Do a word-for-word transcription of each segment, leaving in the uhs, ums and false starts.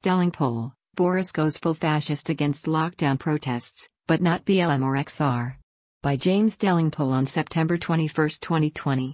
Stelling poll, Boris goes full fascist against lockdown protests, but not B L M or X R. By James Delingpole on September twenty-first, twenty twenty.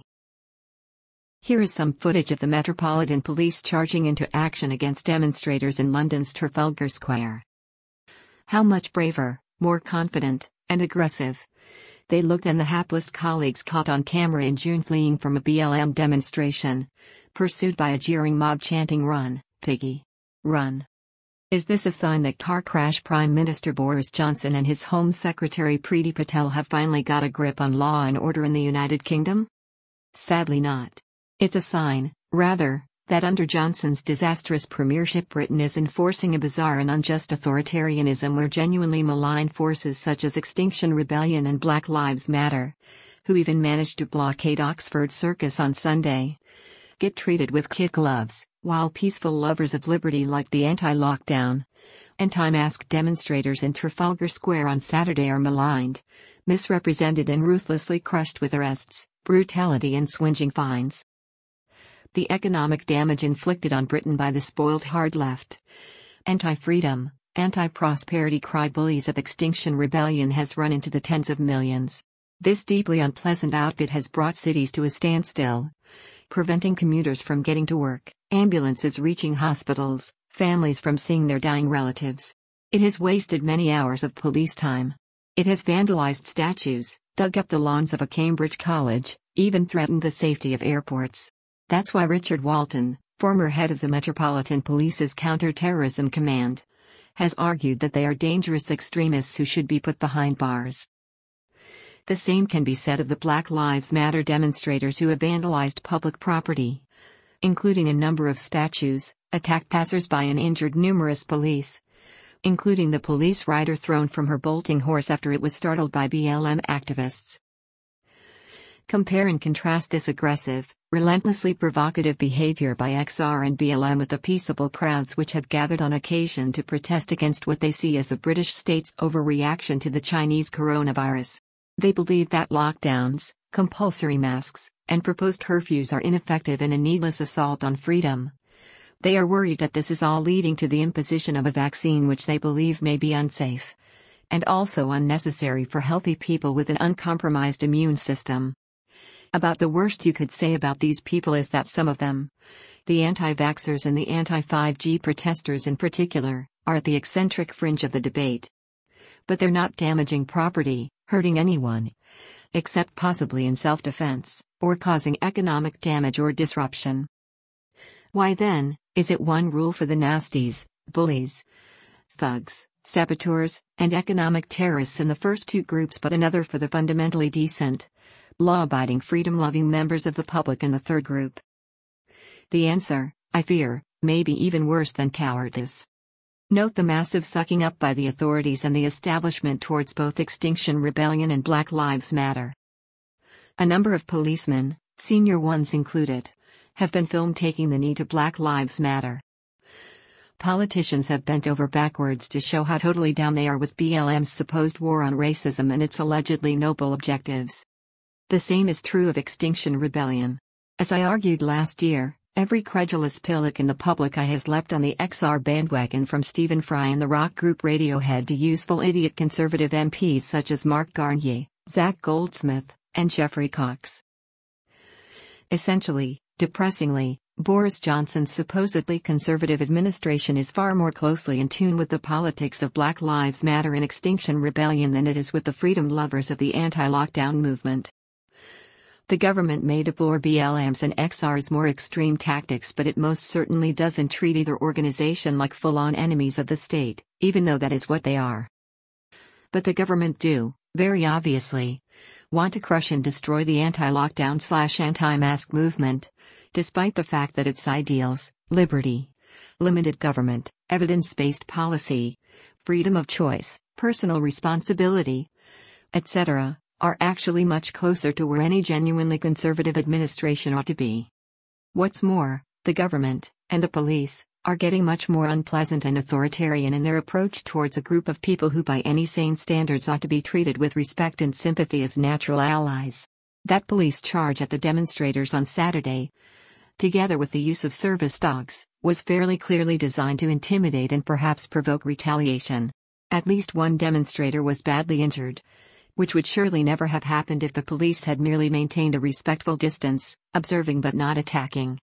Here is some footage of the Metropolitan Police charging into action against demonstrators in London's Trafalgar Square. How much braver, more confident, and aggressive they looked than the hapless colleagues caught on camera in June fleeing from a B L M demonstration, pursued by a jeering mob chanting "Run, Piggy! Run!" Is this a sign that car crash Prime Minister Boris Johnson and his Home Secretary Priti Patel have finally got a grip on law and order in the United Kingdom? Sadly not. It's a sign, rather, that under Johnson's disastrous premiership Britain is enforcing a bizarre and unjust authoritarianism where genuinely malign forces such as Extinction Rebellion and Black Lives Matter, who even managed to blockade Oxford Circus on Sunday, get treated with kid gloves, while peaceful lovers of liberty like the anti-lockdown, anti-mask demonstrators in Trafalgar Square on Saturday are maligned, misrepresented and ruthlessly crushed with arrests, brutality and swinging fines. The economic damage inflicted on Britain by the spoiled hard left, anti-freedom, anti-prosperity cry bullies of Extinction Rebellion has run into the tens of millions. This deeply unpleasant outfit has brought cities to a standstill, preventing commuters from getting to work, ambulances reaching hospitals, families from seeing their dying relatives. It has wasted many hours of police time. It has vandalized statues, dug up the lawns of a Cambridge college, even threatened the safety of airports. That's why Richard Walton, former head of the Metropolitan Police's Counter-Terrorism Command, has argued that they are dangerous extremists who should be put behind bars. The same can be said of the Black Lives Matter demonstrators who have vandalized public property, including a number of statues, attacked passers-by and injured numerous police, including the police rider thrown from her bolting horse after it was startled by B L M activists. Compare and contrast this aggressive, relentlessly provocative behavior by X R and B L M with the peaceable crowds which have gathered on occasion to protest against what they see as the British state's overreaction to the Chinese coronavirus. They believe that lockdowns, compulsory masks, and proposed curfews are ineffective and a needless assault on freedom. They are worried that this is all leading to the imposition of a vaccine which they believe may be unsafe, and also unnecessary for healthy people with an uncompromised immune system. About the worst you could say about these people is that some of them, the anti-vaxxers and the anti five G protesters in particular, are at the eccentric fringe of the debate. But they're not damaging property, hurting anyone, except possibly in self-defense, or causing economic damage or disruption. Why then, is it one rule for the nasties, bullies, thugs, saboteurs, and economic terrorists in the first two groups but another for the fundamentally decent, law-abiding freedom-loving members of the public in the third group? The answer, I fear, may be even worse than cowardice. Note the massive sucking up by the authorities and the establishment towards both Extinction Rebellion and Black Lives Matter. A number of policemen, senior ones included, have been filmed taking the knee to Black Lives Matter. Politicians have bent over backwards to show how totally down they are with B L M's supposed war on racism and its allegedly noble objectives. The same is true of Extinction Rebellion. As I argued last year, every credulous pillock in the public eye has leapt on the X R bandwagon from Stephen Fry and the rock group Radiohead to useful idiot conservative M Ps such as Mark Garnier, Zach Goldsmith, and Geoffrey Cox. Essentially, depressingly, Boris Johnson's supposedly conservative administration is far more closely in tune with the politics of Black Lives Matter and Extinction Rebellion than it is with the freedom lovers of the anti-lockdown movement. The government may deplore B L M's and X R's more extreme tactics, but it most certainly doesn't treat either organization like full-on enemies of the state, even though that is what they are. But the government do, very obviously, want to crush and destroy the anti-lockdown slash anti-mask movement, despite the fact that its ideals, liberty, limited government, evidence-based policy, freedom of choice, personal responsibility, et cetera, are actually much closer to where any genuinely conservative administration ought to be. What's more, the government, and the police, are getting much more unpleasant and authoritarian in their approach towards a group of people who by any sane standards ought to be treated with respect and sympathy as natural allies. That police charge at the demonstrators on Saturday, together with the use of service dogs, was fairly clearly designed to intimidate and perhaps provoke retaliation. At least one demonstrator was badly injured, which would surely never have happened if the police had merely maintained a respectful distance, observing but not attacking.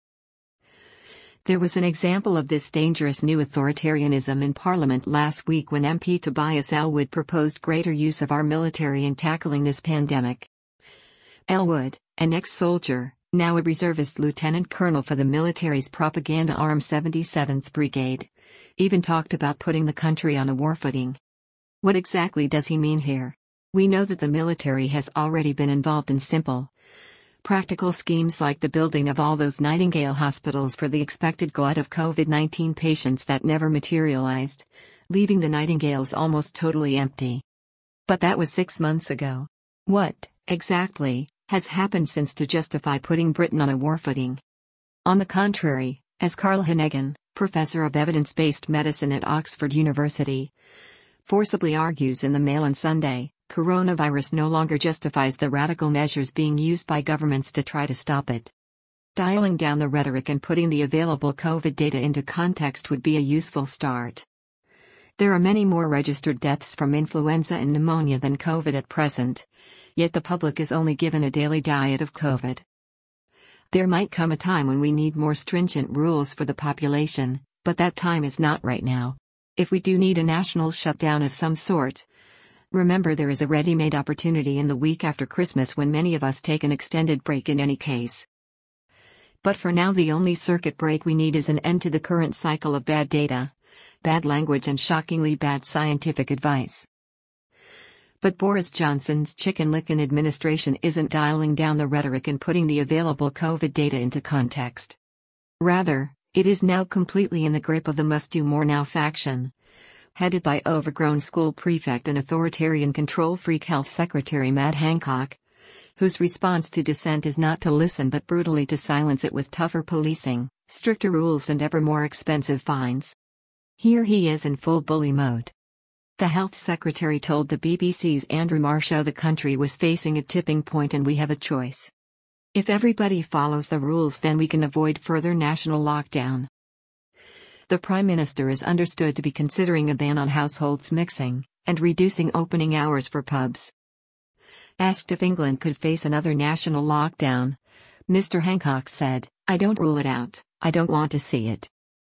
There was an example of this dangerous new authoritarianism in Parliament last week when M P Tobias Ellwood proposed greater use of our military in tackling this pandemic. Ellwood, an ex-soldier, now a reservist lieutenant colonel for the military's propaganda arm seventy-seventh Brigade, even talked about putting the country on a war footing. What exactly does he mean here? We know that the military has already been involved in simple, practical schemes like the building of all those Nightingale hospitals for the expected glut of COVID nineteen patients that never materialized, leaving the Nightingales almost totally empty. But that was six months ago. What, exactly, has happened since to justify putting Britain on a war footing? On the contrary, as Carl Hannigan, professor of evidence-based medicine at Oxford University, forcibly argues in the Mail on Sunday, coronavirus no longer justifies the radical measures being used by governments to try to stop it. Dialing down the rhetoric and putting the available COVID data into context would be a useful start. There are many more registered deaths from influenza and pneumonia than COVID at present, yet the public is only given a daily diet of COVID. There might come a time when we need more stringent rules for the population, but that time is not right now. If we do need a national shutdown of some sort, remember there is a ready-made opportunity in the week after Christmas when many of us take an extended break in any case. But for now the only circuit break we need is an end to the current cycle of bad data, bad language and shockingly bad scientific advice. But Boris Johnson's chicken-lickin' administration isn't dialing down the rhetoric and putting the available COVID data into context. Rather, it is now completely in the grip of the must-do-more-now faction, headed by overgrown school prefect and authoritarian control-freak Health Secretary Matt Hancock, whose response to dissent is not to listen but brutally to silence it with tougher policing, stricter rules and ever more expensive fines. Here he is in full bully mode. The Health Secretary told the B B C's Andrew Marshall the country was facing a tipping point and we have a choice. If everybody follows the rules, then we can avoid further national lockdown. The Prime Minister is understood to be considering a ban on households mixing, and reducing opening hours for pubs. Asked if England could face another national lockdown, Mister Hancock said, "I don't rule it out, I don't want to see it."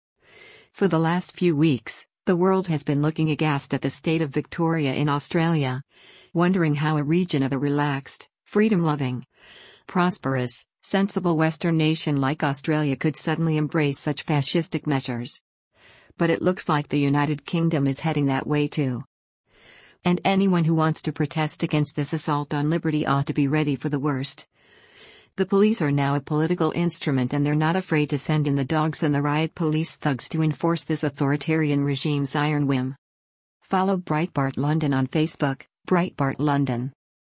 For the last few weeks, the world has been looking aghast at the state of Victoria in Australia, wondering how a region of a relaxed, freedom-loving, prosperous, sensible Western nation like Australia could suddenly embrace such fascistic measures. But it looks like the United Kingdom is heading that way too. And anyone who wants to protest against this assault on liberty ought to be ready for the worst. The police are now a political instrument and they're not afraid to send in the dogs and the riot police thugs to enforce this authoritarian regime's iron whim. Follow Breitbart London on Facebook, Breitbart London.